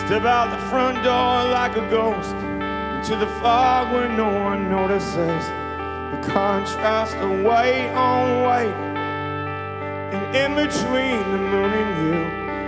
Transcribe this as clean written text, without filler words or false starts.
Step out the front door like a ghost into the fog where no one notices. The contrast of white on white, and in between the moon and you.